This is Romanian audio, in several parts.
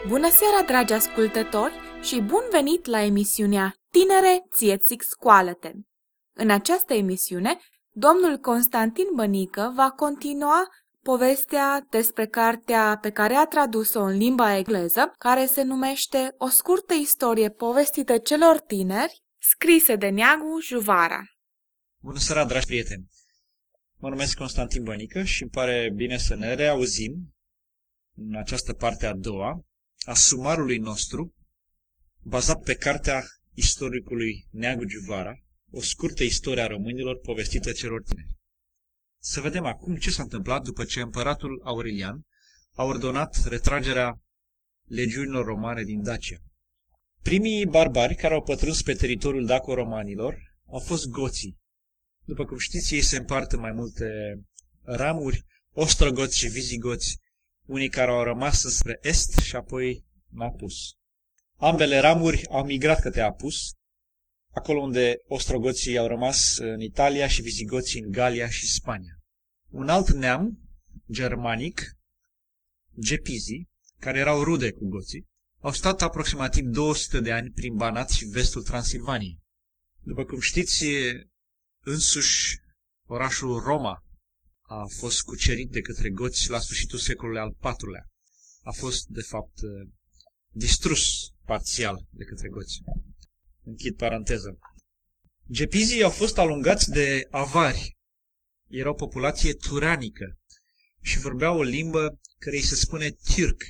Bună seara, dragi ascultători, și bun venit la emisiunea Tinere, ție-ți scoală-te! În această emisiune, domnul Constantin Bănică va continua povestea despre cartea pe care a tradus-o în limba engleză, care se numește O scurtă istorie povestită celor tineri, scrisă de Neagu Juvara. Bună seara, dragi prieteni! Mă numesc Constantin Bănică și îmi pare bine să ne reauzim în această parte a doua a sumarului nostru, bazat pe cartea istoricului Neagu Juvara, O scurtă istorie a românilor povestită celor tineri. Să vedem acum ce s-a întâmplat după ce împăratul Aurelian a ordonat retragerea legiunilor romane din Dacia. Primii barbari care au pătruns pe teritoriul daco-romanilor au fost goții. După cum știți, ei se împart în mai multe ramuri, ostrogoți și vizigoți, unii care au rămas înspre est și apoi în Apus. Ambele ramuri au migrat către Apus, acolo unde ostrogoții au rămas în Italia și vizigoții în Galia și Spania. Un alt neam germanic, gepizii, care erau rude cu goții, au stat aproximativ 200 de ani prin Banat și vestul Transilvaniei. După cum știți, însuși orașul Roma a fost cucerit de către goți la sfârșitul secolului al IV-lea. A fost, de fapt, distrus parțial de către goți. Închid paranteză. Gepizii au fost alungați de avari. Erau o populație turanică și vorbeau o limbă care îi se spune turc.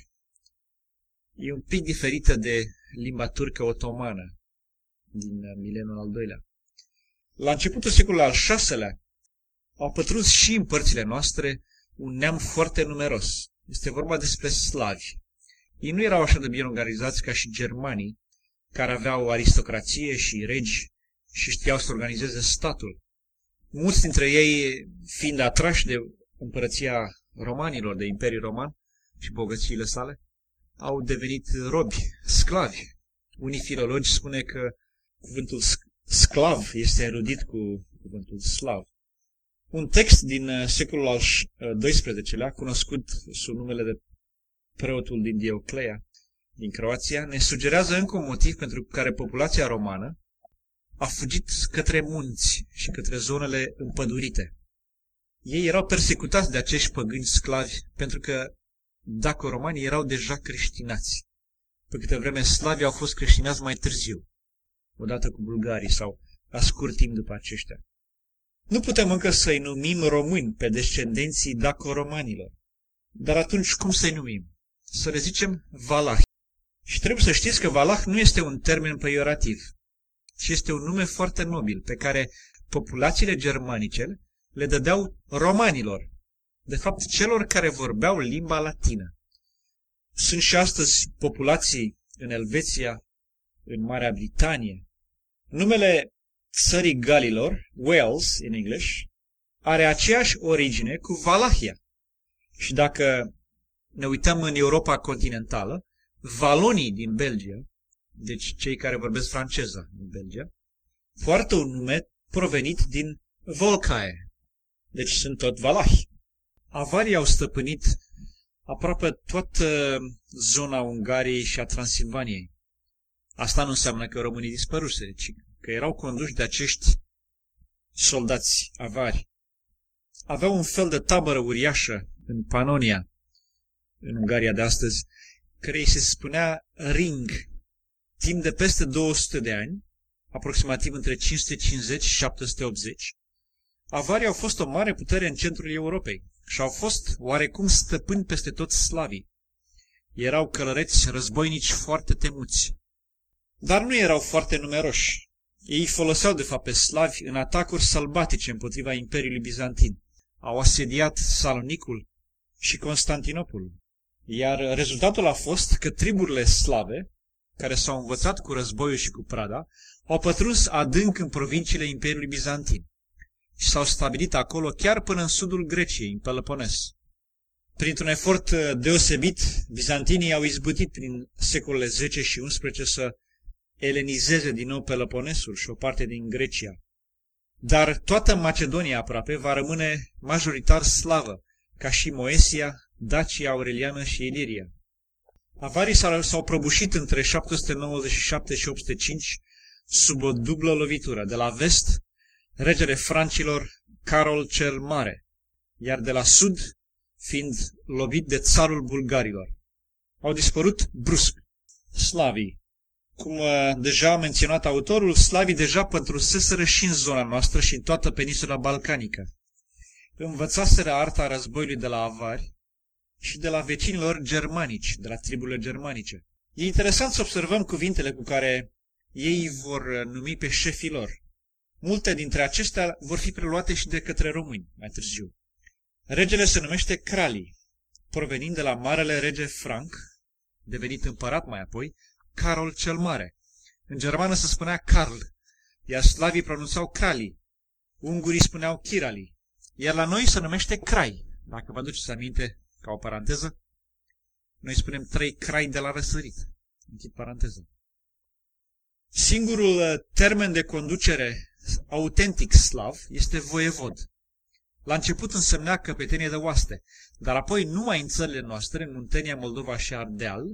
E un pic diferită de limba turcă otomană din mileniul al doilea. La începutul secolului al VI-lea au pătruns și în părțile noastre un neam foarte numeros. Este vorba despre slavi. Ei nu erau așa de bine organizați ca și germanii, care aveau aristocrație și regi și știau să organizeze statul. Mulți dintre ei, fiind atrași de împărăția romanilor, de Imperiul Roman și bogățiile sale, au devenit robi, sclavi. Unii filologi spune că cuvântul sclav este înrudit cu cuvântul slav. Un text din secolul al XII-lea, cunoscut sub numele de preotul din Dioclea, din Croația, ne sugerează încă un motiv pentru care populația romană a fugit către munți și către zonele împădurite. Ei erau persecutați de acești păgâni sclavi pentru că daco-romanii erau deja creștinați. Pe câte vreme slavii au fost creștinați mai târziu, odată cu bulgarii sau la scurt timp după aceștia. Nu putem încă să-i numim români pe descendenții daco-romanilor. Dar atunci cum să-i numim? Să le zicem valahi. Și trebuie să știți că valah nu este un termen peiorativ, ci este un nume foarte nobil pe care populațiile germanice le dădeau romanilor, de fapt celor care vorbeau limba latină. Sunt și astăzi populații în Elveția, în Marea Britanie. Numele țării Galilor, Wales in English, are aceeași origine cu Valahia. Și dacă ne uităm în Europa continentală, valonii din Belgia, deci cei care vorbesc franceză în Belgia, poartă un nume provenit din Volcae, deci sunt tot valahi. Avarii au stăpânit aproape toată zona Ungariei și a Transilvaniei. Asta nu înseamnă că românii dispăruse, ci că erau conduși de acești soldați avari. Aveau un fel de tabără uriașă în Panonia, în Ungaria de astăzi, care îi se spunea Ring. Timp de peste 200 de ani, aproximativ între 550 și 780, avarii au fost o mare putere în centrul Europei și au fost oarecum stăpâni peste toți slavii. Erau călăreți războinici foarte temuți, dar nu erau foarte numeroși. Ei foloseau de fapt pe slavi în atacuri sălbatice împotriva Imperiului Bizantin. Au asediat Salonicul și Constantinopolul. Iar rezultatul a fost că triburile slave, care s-au învățat cu războiul și cu prada, au pătruns adânc în provinciile Imperiului Bizantin și s-au stabilit acolo chiar până în sudul Greciei, în Pelopones. Printr-un efort deosebit, bizantinii au izbutit prin secolele 10 și 11 să elenizeze din nou Peloponesul și o parte din Grecia. Dar toată Macedonia aproape va rămâne majoritar slavă, ca și Moesia, Dacia Aureliană și Iliria. Avarii s-au prăbușit între 797 și 805 sub o dublă lovitură. De la vest, regele francilor Carol cel Mare, iar de la sud, fiind lovit de țarul bulgarilor. Au dispărut brusc slavii. Cum deja a menționat autorul, slavii deja pătrunseseră și în zona noastră și în toată peninsula balcanică. Învățaseră arta războiului de la avari și de la vecinilor germanici, de la triburile germanice. E interesant să observăm cuvintele cu care ei vor numi pe șefii lor. Multe dintre acestea vor fi preluate și de către români mai târziu. Regele se numește Crali, provenind de la marele rege Franc, devenit împărat mai apoi, Carol cel Mare. În germană se spunea Karl, iar slavii pronunțau Crali, ungurii spuneau Chirali, iar la noi se numește Crai. Dacă vă aduceți aminte, ca o paranteză, noi spunem 3 crai de la răsărit. Închid paranteză. Singurul termen de conducere autentic slav este voievod. La început însemnea căpetenie de oaste, dar apoi numai în țările noastre, în Muntenia, Moldova și Ardeal,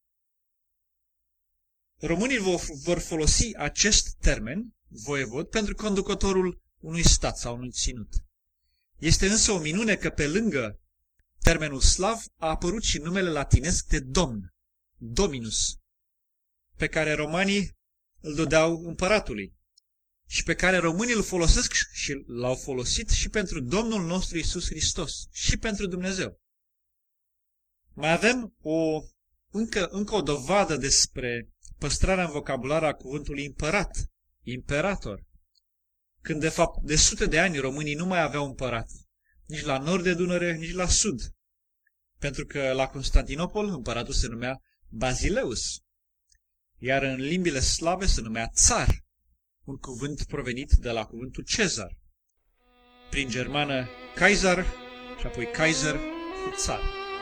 românii vor folosi acest termen, voievod, pentru conducătorul unui stat sau unui ținut. Este însă o minune că pe lângă termenul slav a apărut și numele latinesc de domn, dominus, pe care romanii îl dădeau împăratului și pe care românii îl folosesc și l-au folosit și pentru Domnul nostru Iisus Hristos și pentru Dumnezeu. Mai avem încă o dovadă despre păstrarea în vocabular a cuvântului împărat, imperator, când de fapt de sute de ani românii nu mai aveau împărat, nici la nord de Dunăre, nici la sud, pentru că la Constantinopol împăratul se numea Basileus, iar în limbile slave se numea țar, un cuvânt provenit de la cuvântul Cezar, prin germană Kaiser și apoi Kaiser și țar.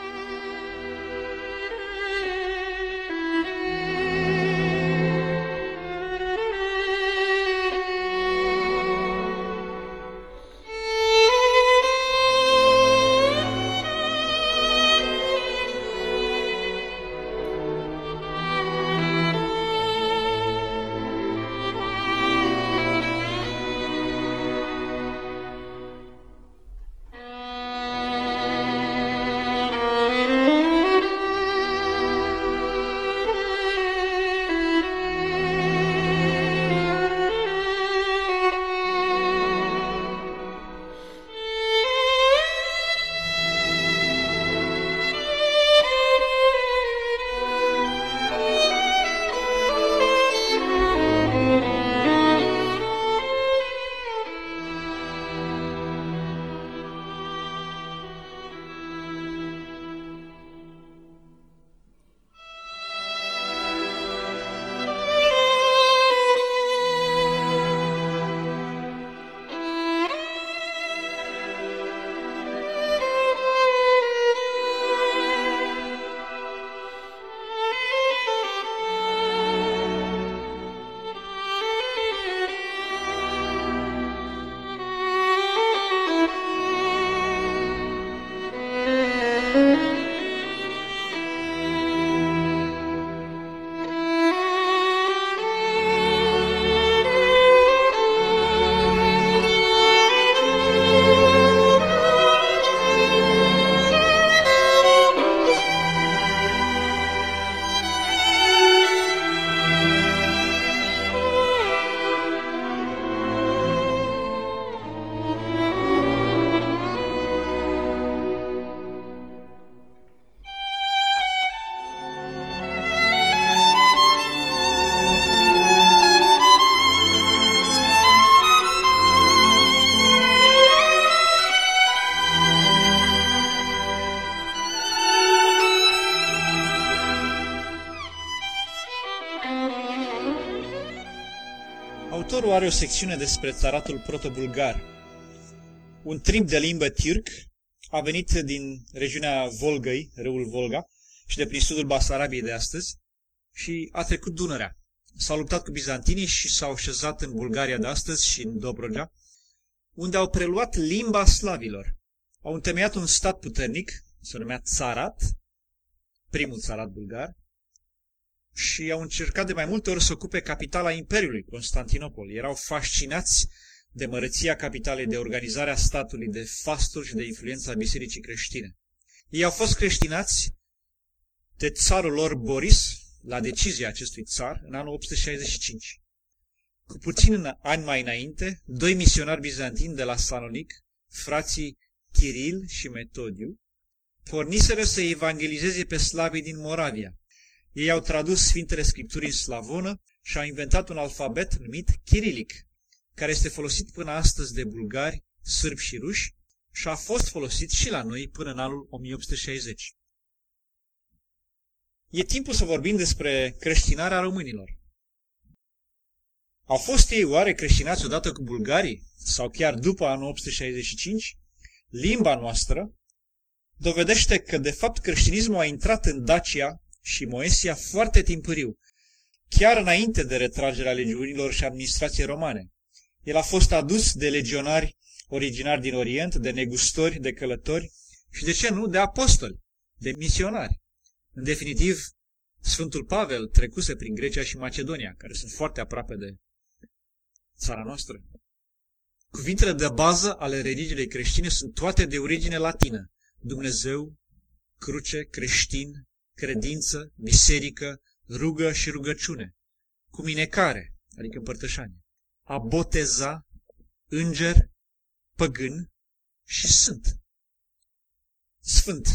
Autorul are o secțiune despre țaratul proto-bulgar. Un trimp de limbă tirc a venit din regiunea Volgăi, râul Volga, și de prin sudul Basarabiei de astăzi și a trecut Dunărea. S-au luptat cu bizantinii și s-au șezat în Bulgaria de astăzi și în Dobrogea, unde au preluat limba slavilor. Au întemeiat un stat puternic, se numea Țarat, primul țarat bulgar, și au încercat de mai multe ori să ocupe capitala Imperiului, Constantinopol. Erau fascinați de măreția capitalei, de organizarea statului, de fasturi și de influența bisericii creștine. Ei au fost creștinați de țarul lor Boris, la decizia acestui țar, în anul 865. Cu puțin ani mai înainte, doi misionari bizantini de la Salonic, frații Chiril și Metodiu, porniseră să evangelizeze pe slavii din Moravia. Ei au tradus Sfintele Scripturi în slavonă și au inventat un alfabet numit chirilic, care este folosit până astăzi de bulgari, sârbi și ruși și a fost folosit și la noi până în anul 1860. E timpul să vorbim despre creștinarea românilor. Au fost ei oare creștinați odată cu bulgarii sau chiar după anul 865? Limba noastră dovedește că de fapt creștinismul a intrat în Dacia și Moesia foarte timpuriu, chiar înainte de retragerea legiunilor și administrației romane. El a fost adus de legionari originari din Orient, de negustori, de călători și, de ce nu, de apostoli, de misionari. În definitiv, Sfântul Pavel trecuse prin Grecia și Macedonia, care sunt foarte aproape de țara noastră. Cuvintele de bază ale religiei creștine sunt toate de origine latină: Dumnezeu, cruce, creștin, credință, biserică, rugă și rugăciune, cu minecare, adică împărtășanie, a boteza, înger, păgân și sfânt. Sfânt.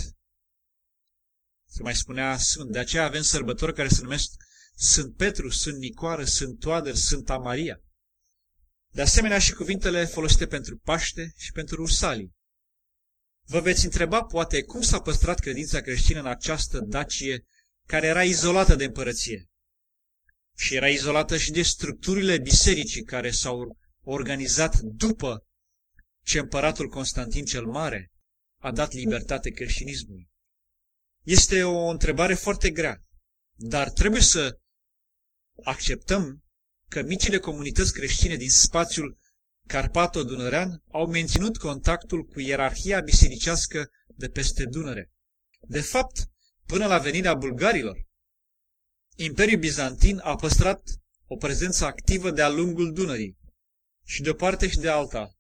Se mai spunea sfânt. De aceea avem sărbători care se numesc Sfânt Petru, Sfânt Nicoară, Sfânt Toader, Sfânta Maria. De asemenea și cuvintele folosite pentru Paște și pentru Rusalii. Vă veți întreba poate cum s-a păstrat credința creștină în această Dacie care era izolată de împărăție și era izolată și de structurile bisericii care s-au organizat după ce împăratul Constantin cel Mare a dat libertate creștinismului. Este o întrebare foarte grea, dar trebuie să acceptăm că micile comunități creștine din spațiul carpato-dunărean au menținut contactul cu ierarhia bisericească de peste Dunăre. De fapt, până la venirea bulgarilor, Imperiul Bizantin a păstrat o prezență activă de-a lungul Dunării, și de o parte și de alta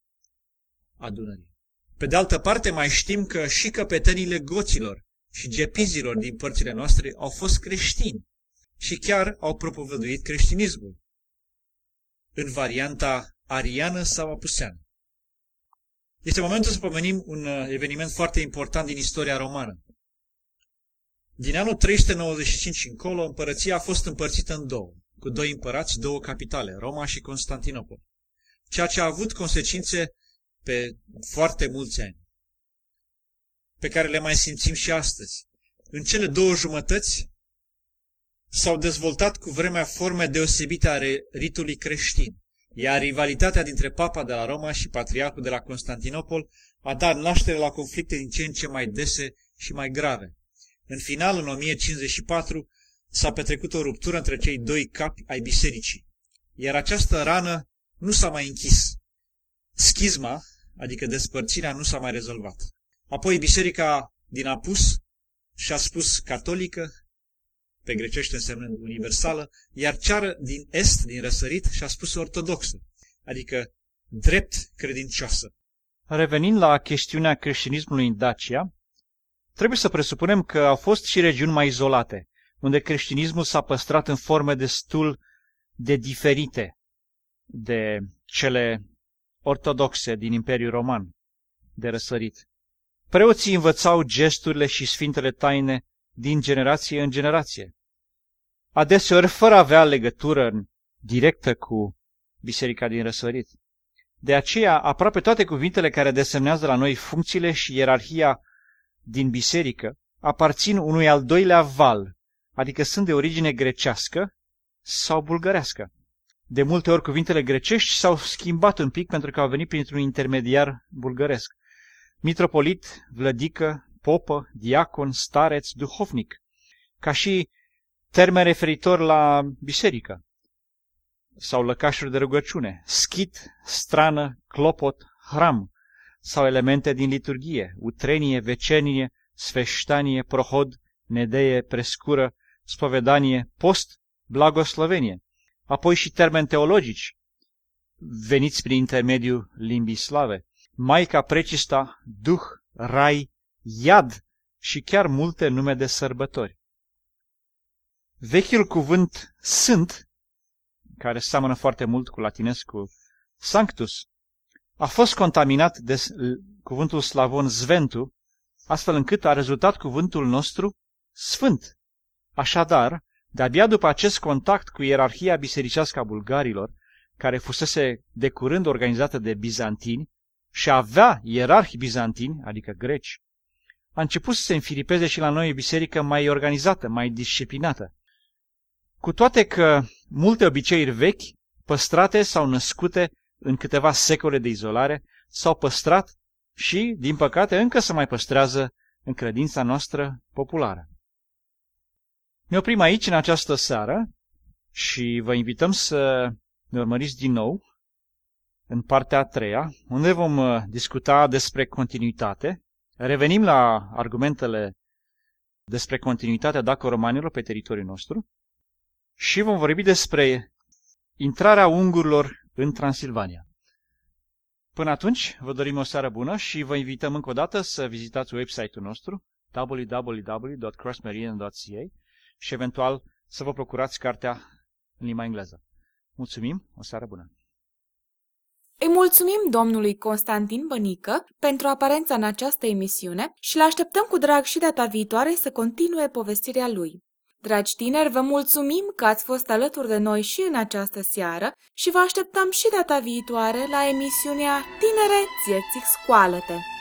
a Dunării. Pe de altă parte, mai știm că și căpetenile goților și gepizilor din părțile noastre au fost creștini și chiar au propovăduit creștinismul în varianta ariană sau apuseană. Este momentul să pomenim un eveniment foarte important din istoria romană. Din anul 395 încolo, împărăția a fost împărțită în două, cu doi împărați, două capitale, Roma și Constantinopol, ceea ce a avut consecințe pe foarte mulți ani, pe care le mai simțim și astăzi. În cele două jumătăți s-au dezvoltat cu vremea forme deosebite ale ritului creștin, iar rivalitatea dintre papa de la Roma și patriarhul de la Constantinopol a dat naștere la conflicte din ce în ce mai dese și mai grave. În final, în 1054, s-a petrecut o ruptură între cei doi capi ai bisericii, iar această rană nu s-a mai închis. Schizma, adică despărțirea, nu s-a mai rezolvat. Apoi biserica din apus și-a spus catolică, pe grecește însemnând universală, iar cea din est, din răsărit, și-a spus ortodoxă, adică drept credincioasă. Revenind la chestiunea creștinismului în Dacia, trebuie să presupunem că au fost și regiuni mai izolate, unde creștinismul s-a păstrat în forme destul de diferite de cele ortodoxe din Imperiul Roman de răsărit. Preoții învățau gesturile și sfintele taine din generație în generație, adeseori fără a avea legătură directă cu biserica din răsărit. De aceea, aproape toate cuvintele care desemnează la noi funcțiile și ierarhia din biserică aparțin unui al doilea val, adică sunt de origine grecească sau bulgărească. De multe ori cuvintele grecești s-au schimbat un pic pentru că au venit printr-un intermediar bulgăresc. Mitropolit, vlădică, popă, diacon, stareț, duhovnic, ca și termen referitor la biserică sau lăcașuri de rugăciune, schit, strană, clopot, hram sau elemente din liturghie, utrenie, vecenie, sfeștanie, prohod, nedeie, prescură, spovedanie, post, blagoslovenie, apoi și termeni teologici, veniți prin intermediul limbii slave, Maica Precista, Duh, Rai, Iad și chiar multe nume de sărbători. Vechiul cuvânt Sfânt, care seamănă foarte mult cu latinescul Sanctus, a fost contaminat de cuvântul slavon Sventu, astfel încât a rezultat cuvântul nostru Sfânt. Așadar, de-abia după acest contact cu ierarhia bisericească a bulgarilor, care fusese de curând organizată de bizantini și avea ierarhi bizantini, adică greci, a început să se înfiripeze și la noi o biserică mai organizată, mai disciplinată. Cu toate că multe obiceiuri vechi, păstrate sau născute în câteva secole de izolare, s-au păstrat și, din păcate, încă se mai păstrează în credința noastră populară. Ne oprim aici în această seară și vă invităm să ne urmăriți din nou în partea a treia, unde vom discuta despre continuitate. Revenim la argumentele despre continuitatea daco-romanilor pe teritoriul nostru și vom vorbi despre intrarea ungurilor în Transilvania. Până atunci, vă dorim o seară bună și vă invităm încă o dată să vizitați website-ul nostru www.crossmeridian.ca și eventual să vă procurați cartea în limba engleză. Mulțumim, o seară bună! Îi mulțumim domnului Constantin Bănică pentru aparența în această emisiune și îl așteptăm cu drag și data viitoare să continue povestirea lui. Dragi tineri, vă mulțumim că ați fost alături de noi și în această seară și vă așteptăm și data viitoare la emisiunea Tinere, ție-ți scoală-te!